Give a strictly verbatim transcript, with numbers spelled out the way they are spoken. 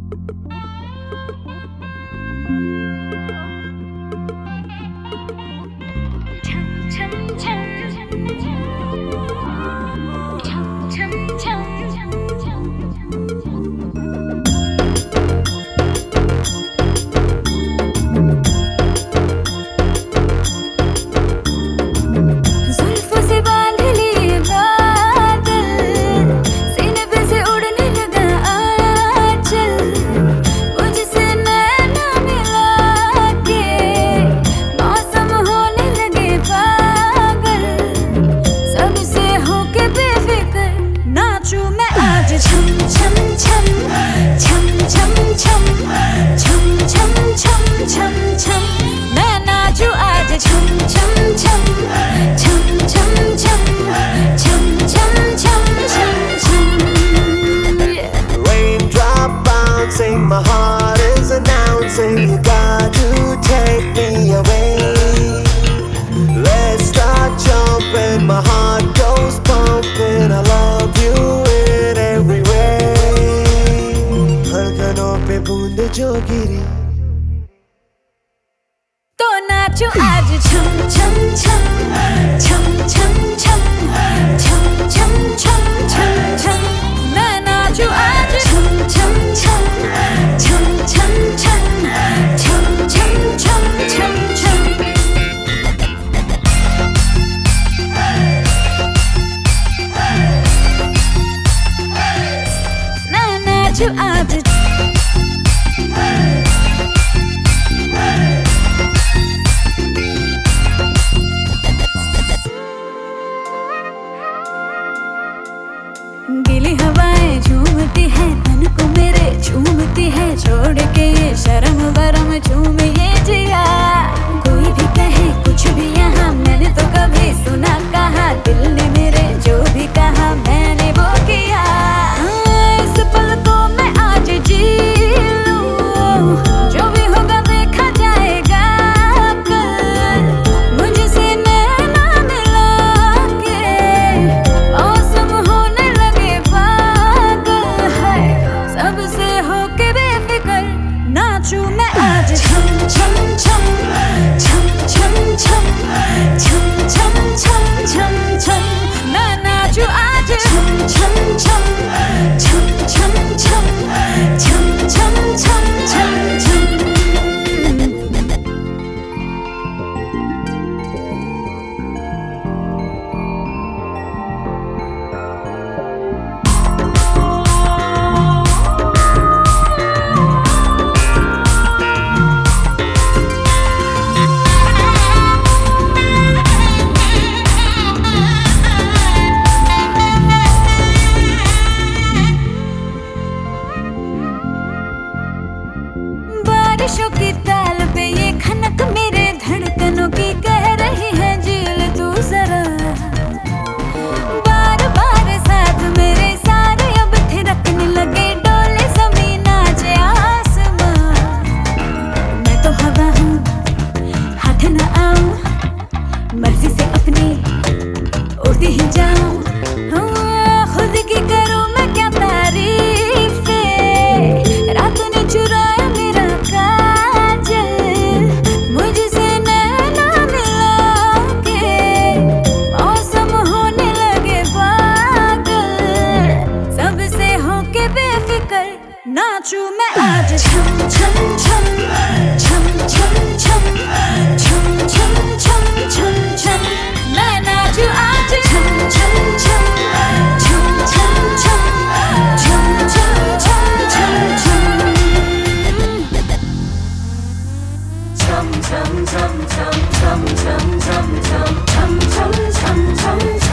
My heart is announcing you got to take me away. Let's start jumping, my heart goes pumping. I love you in every way. धड़कनों पे बूंद जो गिरी तो नाचो आज छम छम छम छम छम छम छम छम छम छम छम मैं नाचो आज छम छम छम छम छम छम छम छम छम छम छम मैं नाचो आज गीली हवाएं झूमती है तन को मेरे झूमती है छोड़ के ये शर्म वरम झूम ये जिया कोई भी कहे कुछ भी यहाँ मैंने तो कभी सुना कहा दिल ने मेरे जो भी कहा मैंने वो किया इस पल को मैं आज जी लूं जो भी होगा देखा जाएगा कल मुझसे नैना मिला के मौसम होने लगे पागल है सबसे होके बेफिक्र नाचूं मैं आज छम छम छम छम छम छम छम छम छम छम छम मैं नाचूं आज छम छम छम छम छम छम छम छम छम छम छम बारिशों की ताल पे ये खनक मेरे धड़कनों की कह रही है झील तू जरा बार बार साथ मेरे सारे अब थिरकने लगे डोले जमीन नाचे आसमां मैं तो हवा हूँ हाथ न आऊं मर्जी से अपनी उड़ती ही जाऊं खुद की करूं मैं क्या तारीफ रात ने चुराया मेरा काजल मुझसे नैना मिला के मौसम होने लगे पागल सबसे होके बेफिक्र नाचूं मैं आज छम छम छम छम छम छम छम छम छम छम छम मैं नाचूं आज छम छम छम छम छम छम छम छम छम छम छम Chum chum chum chum chum chum chum chum chum chum chum chum